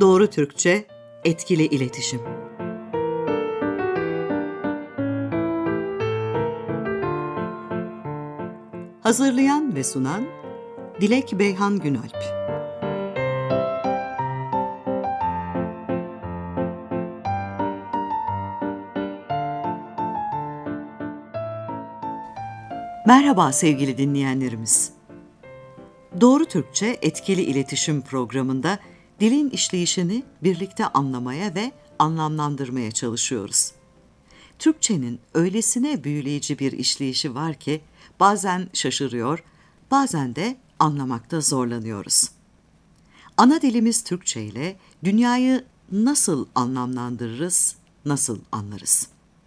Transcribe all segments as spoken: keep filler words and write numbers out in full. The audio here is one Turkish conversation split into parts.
Doğru Türkçe, etkili iletişim. Hazırlayan ve sunan Dilek Beyhan Günalp. Merhaba sevgili dinleyenlerimiz. Doğru Türkçe Etkili İletişim programında dilin işleyişini birlikte anlamaya ve anlamlandırmaya çalışıyoruz. Türkçenin öylesine büyüleyici bir işleyişi var ki bazen şaşırıyor, bazen de anlamakta zorlanıyoruz. Ana dilimiz Türkçe ile dünyayı nasıl anlamlandırırız, nasıl anlarız?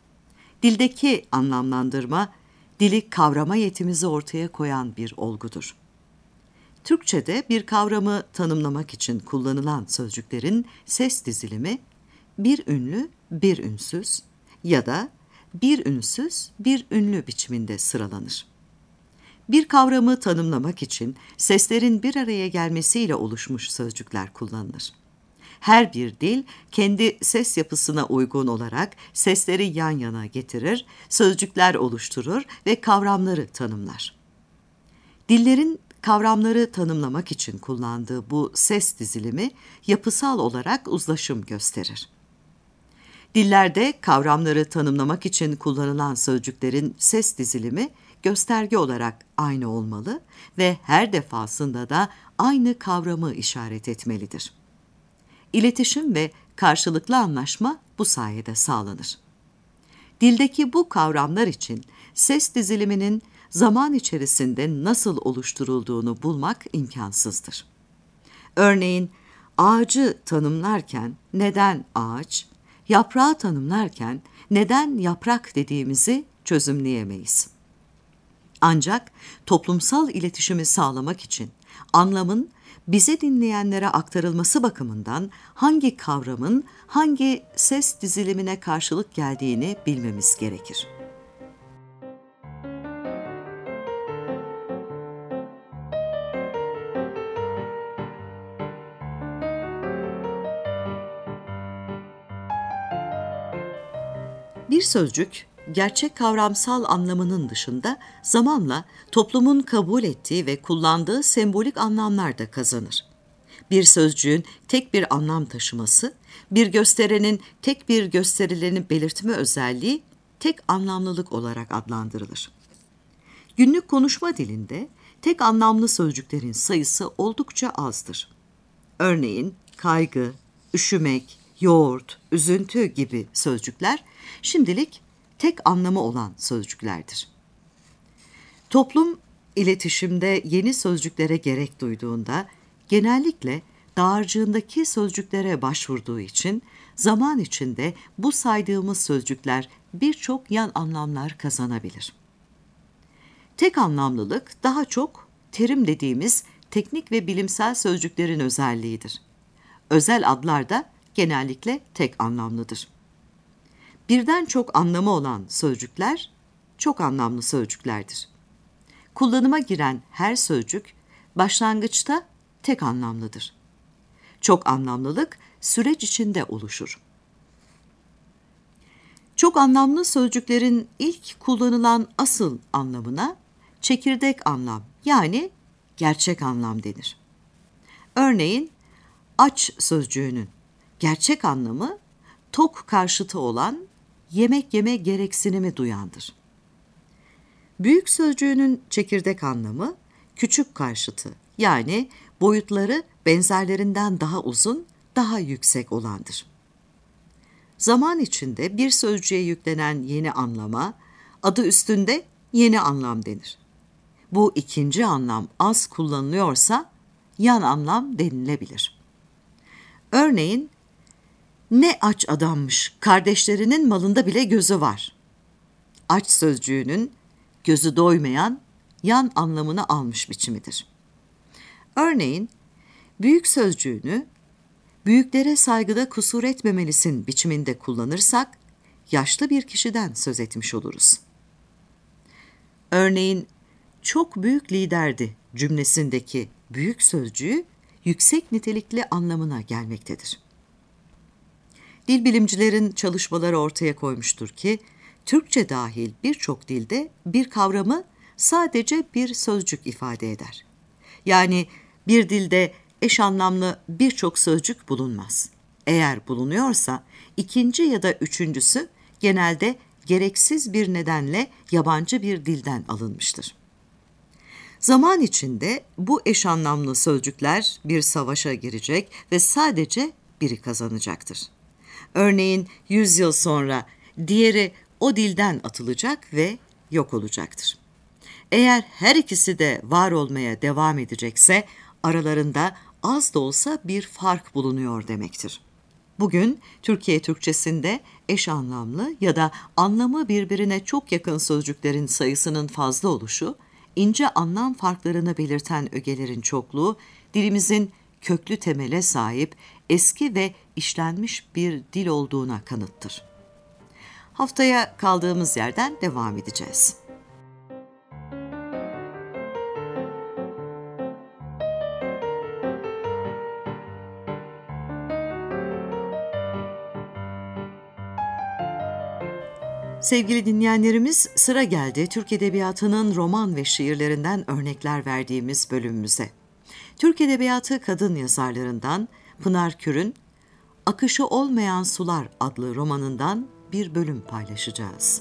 Dildeki anlamlandırma, dili kavrama yetimizi ortaya koyan bir olgudur. Türkçe'de bir kavramı tanımlamak için kullanılan sözcüklerin ses dizilimi bir ünlü, bir ünsüz ya da bir ünsüz, bir ünlü biçiminde sıralanır. Bir kavramı tanımlamak için seslerin bir araya gelmesiyle oluşmuş sözcükler kullanılır. Her bir dil kendi ses yapısına uygun olarak sesleri yan yana getirir, sözcükler oluşturur ve kavramları tanımlar. Dillerin kavramları tanımlamak için kullandığı bu ses dizilimi yapısal olarak uzlaşım gösterir. Dillerde kavramları tanımlamak için kullanılan sözcüklerin ses dizilimi gösterge olarak aynı olmalı ve her defasında da aynı kavramı işaret etmelidir. İletişim ve karşılıklı anlaşma bu sayede sağlanır. Dildeki bu kavramlar için ses diziliminin zaman içerisinde nasıl oluşturulduğunu bulmak imkansızdır. Örneğin ağacı tanımlarken neden ağaç, yaprağı tanımlarken neden yaprak dediğimizi çözümleyemeyiz. Ancak toplumsal iletişimi sağlamak için anlamın bizi dinleyenlere aktarılması bakımından hangi kavramın hangi ses dizilimine karşılık geldiğini bilmemiz gerekir. Bir sözcük, gerçek kavramsal anlamının dışında zamanla toplumun kabul ettiği ve kullandığı sembolik anlamlar da kazanır. Bir sözcüğün tek bir anlam taşıması, bir gösterenin tek bir gösterilerini belirtme özelliği tek anlamlılık olarak adlandırılır. Günlük konuşma dilinde tek anlamlı sözcüklerin sayısı oldukça azdır. Örneğin kaygı, üşümek, yoğurt, üzüntü gibi sözcükler şimdilik tek anlamı olan sözcüklerdir. Toplum iletişimde yeni sözcüklere gerek duyduğunda genellikle dağarcığındaki sözcüklere başvurduğu için zaman içinde bu saydığımız sözcükler birçok yan anlamlar kazanabilir. Tek anlamlılık daha çok terim dediğimiz teknik ve bilimsel sözcüklerin özelliğidir. Özel adlar da genellikle tek anlamlıdır. Birden çok anlamı olan sözcükler çok anlamlı sözcüklerdir. Kullanıma giren her sözcük başlangıçta tek anlamlıdır. Çok anlamlılık süreç içinde oluşur. Çok anlamlı sözcüklerin ilk kullanılan asıl anlamına çekirdek anlam yani gerçek anlam denir. Örneğin aç sözcüğünün gerçek anlamı tok karşıtı olan yemek yeme gereksinimi duyandır. Büyük sözcüğünün çekirdek anlamı küçük karşıtı yani boyutları benzerlerinden daha uzun, daha yüksek olandır. Zaman içinde bir sözcüğe yüklenen yeni anlama, adı üstünde yeni anlam denir. Bu ikinci anlam az kullanılıyorsa yan anlam denilebilir. Örneğin, ne aç adammış, kardeşlerinin malında bile gözü var. Aç sözcüğünün gözü doymayan yan anlamını almış biçimidir. Örneğin, büyük sözcüğünü büyüklere saygıda kusur etmemelisin biçiminde kullanırsak, yaşlı bir kişiden söz etmiş oluruz. Örneğin, çok büyük liderdi cümlesindeki büyük sözcüğü yüksek nitelikli anlamına gelmektedir. Dil bilimcilerin çalışmaları ortaya koymuştur ki, Türkçe dahil birçok dilde bir kavramı sadece bir sözcük ifade eder. Yani bir dilde eş anlamlı birçok sözcük bulunmaz. Eğer bulunuyorsa ikinci ya da üçüncüsü genelde gereksiz bir nedenle yabancı bir dilden alınmıştır. Zaman içinde bu eş anlamlı sözcükler bir savaşa girecek ve sadece biri kazanacaktır. Örneğin yüz yıl sonra diğeri o dilden atılacak ve yok olacaktır. Eğer her ikisi de var olmaya devam edecekse aralarında az da olsa bir fark bulunuyor demektir. Bugün Türkiye Türkçesinde eş anlamlı ya da anlamı birbirine çok yakın sözcüklerin sayısının fazla oluşu, ince anlam farklarını belirten ögelerin çokluğu, dilimizin köklü temele sahip, eski ve işlenmiş bir dil olduğuna kanıttır. Haftaya kaldığımız yerden devam edeceğiz. Sevgili dinleyenlerimiz, sıra geldi Türk Edebiyatı'nın roman ve şiirlerinden örnekler verdiğimiz bölümümüze. Türk Edebiyatı kadın yazarlarından Pınar Kür'ün Akışı Olmayan Sular adlı romanından bir bölüm paylaşacağız.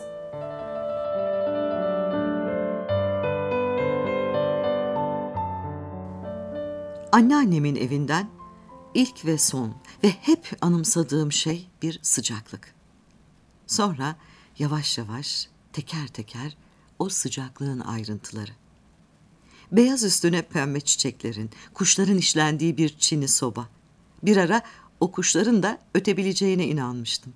Anneannemin evinden ilk ve son ve hep anımsadığım şey bir sıcaklık. Sonra yavaş yavaş, teker teker o sıcaklığın ayrıntıları. Beyaz üstüne pembe çiçeklerin, kuşların işlendiği bir çini soba. Bir ara o kuşların da ötebileceğine inanmıştım.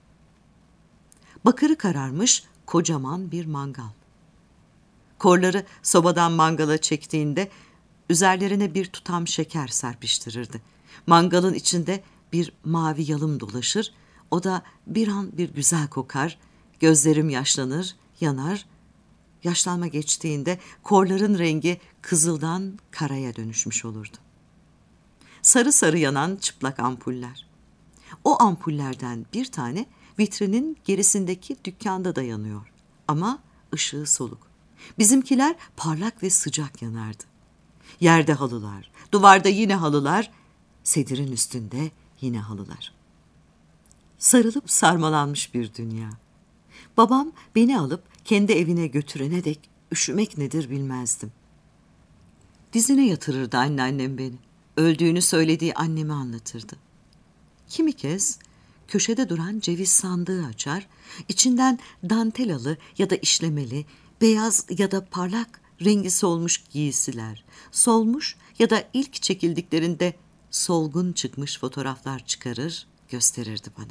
Bakırı kararmış kocaman bir mangal. Korları sobadan mangala çektiğinde üzerlerine bir tutam şeker serpiştirirdi. Mangalın içinde bir mavi yalım dolaşır, o da bir an bir güzel kokar, gözlerim yaşlanır, yanar. Yaşlanma geçtiğinde korların rengi kızıldan karaya dönüşmüş olurdu. Sarı sarı yanan çıplak ampuller. O ampullerden bir tane vitrinin gerisindeki dükkanda da yanıyor. Ama ışığı soluk. Bizimkiler parlak ve sıcak yanardı. Yerde halılar, duvarda yine halılar, sedirin üstünde yine halılar. Sarılıp sarmalanmış bir dünya. Babam beni alıp kendi evine götürene dek üşümek nedir bilmezdim. Dizine yatırırdı anneannem beni. Öldüğünü söylediği annemi anlatırdı. Kimi kez köşede duran ceviz sandığı açar, içinden dantelalı ya da işlemeli, beyaz ya da parlak rengi solmuş giysiler, solmuş ya da ilk çekildiklerinde solgun çıkmış fotoğraflar çıkarır, gösterirdi bana.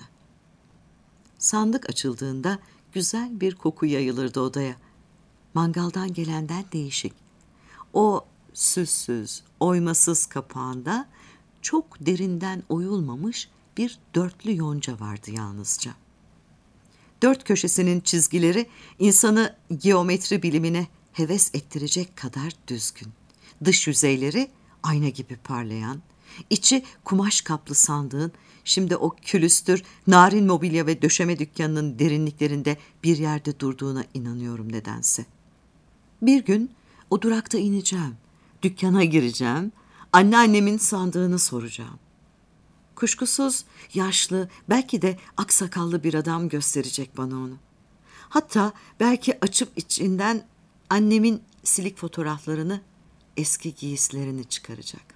Sandık açıldığında güzel bir koku yayılırdı odaya. Mangaldan gelenden değişik. O süssüz, oymasız kapağında çok derinden oyulmamış bir dörtlü yonca vardı yalnızca. Dört köşesinin çizgileri insanı geometri bilimine heves ettirecek kadar düzgün. Dış yüzeyleri ayna gibi parlayan, içi kumaş kaplı sandığın, şimdi o külüstür, narin mobilya ve döşeme dükkanının derinliklerinde bir yerde durduğuna inanıyorum nedense. Bir gün o durakta ineceğim, dükkana gireceğim, anneannemin sandığını soracağım. Kuşkusuz yaşlı, belki de aksakallı bir adam gösterecek bana onu. Hatta belki açıp içinden annemin silik fotoğraflarını, eski giysilerini çıkaracak.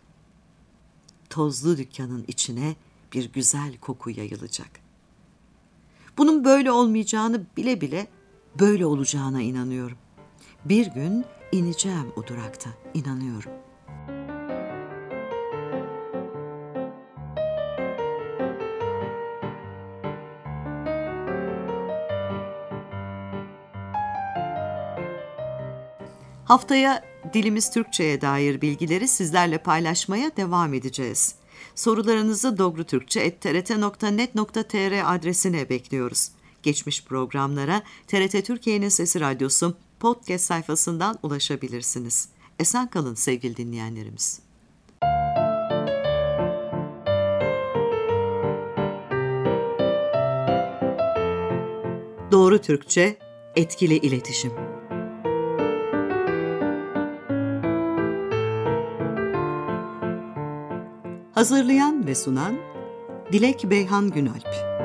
Tozlu dükkanın içine bir güzel koku yayılacak. Bunun böyle olmayacağını bile bile böyle olacağına inanıyorum. Bir gün ineceğim o durakta, inanıyorum. Haftaya dilimiz Türkçe'ye dair bilgileri sizlerle paylaşmaya devam edeceğiz. Sorularınızı dogrutürkçe et t r t nokta net nokta t r adresine bekliyoruz. Geçmiş programlara T R T Türkiye'nin Sesi Radyosu podcast sayfasından ulaşabilirsiniz. Esen kalın sevgili dinleyenlerimiz. Doğru Türkçe, etkili iletişim. Hazırlayan ve sunan Dilek Beyhan Günalp.